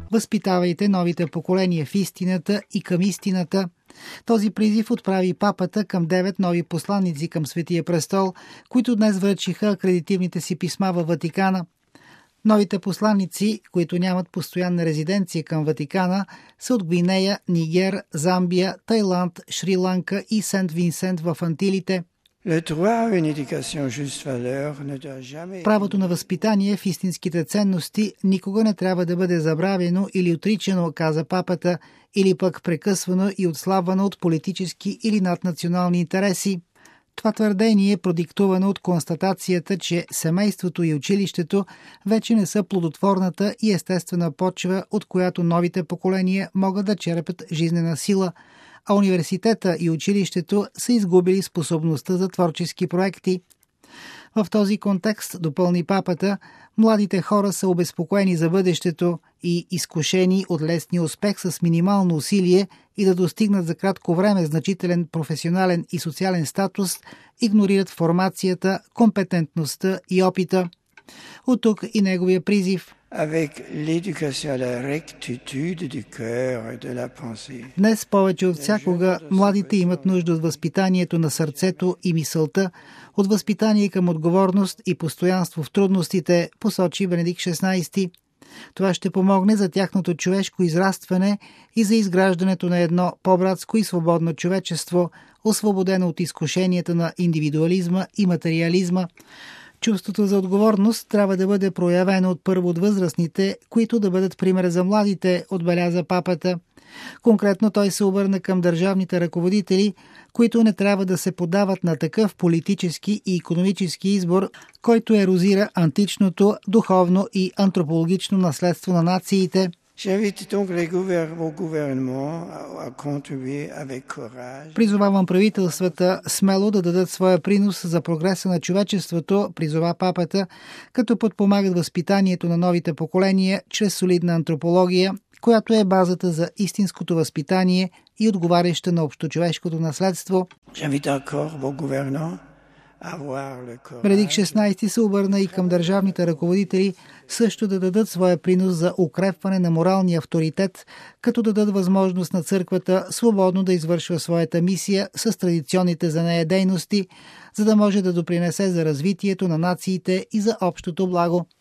Възпитавайте новите поколения в истината и към истината. Този призив отправи папата към 9 нови посланици към Светия престол, които днес връчиха акредитивните си писма във Ватикана. Новите посланици, които нямат постоянна резиденция към Ватикана, са от Гвинея, Нигер, Замбия, Тайланд, Шри-Ланка и Сент-Винсент в Антилите. Правото на възпитание в истинските ценности никога не трябва да бъде забравено или отричано, каза папата, или пък прекъсвано и отслабвано от политически или наднационални интереси. Това твърдение е продиктувано от констатацията, че семейството и училището вече не са плодотворната и естествена почва, от която новите поколения могат да черпят жизнена сила, а университета и училището са изгубили способността за творчески проекти. В този контекст, допълни папата, младите хора са обезпокоени за бъдещето и изкушени от лесния успех с минимално усилие и да достигнат за кратко време значителен професионален и социален статус, игнорират формацията, компетентността и опита. От тук и неговия призив. Днес повече от всякога младите имат нужда от възпитанието на сърцето и мисълта, от възпитание към отговорност и постоянство в трудностите, посочи Бенедикт XVI. Това ще помогне за тяхното човешко израстване и за изграждането на едно по-братско и свободно човечество, освободено от изкушенията на индивидуализма и материализма. Чувството за отговорност трябва да бъде проявено първо от възрастните, които да бъдат пример за младите, отбеляза папата. Конкретно той се обърна към държавните ръководители, които не трябва да се подават на такъв политически и икономически избор, който ерозира античното, духовно и антропологично наследство на нациите. Призовавам правителствата смело да дадат своя принос за прогреса на човечеството, призова папата, като подпомагат възпитанието на новите поколения чрез солидна антропология, която е базата за истинското възпитание и отговаряща на общочовешкото наследство. Бенедикт XVI се обърна и към държавните ръководители също да дадат своя принос за укрепване на моралния авторитет, като дадат възможност на църквата свободно да извършва своята мисия с традиционните за нея дейности, за да може да допринесе за развитието на нациите и за общото благо.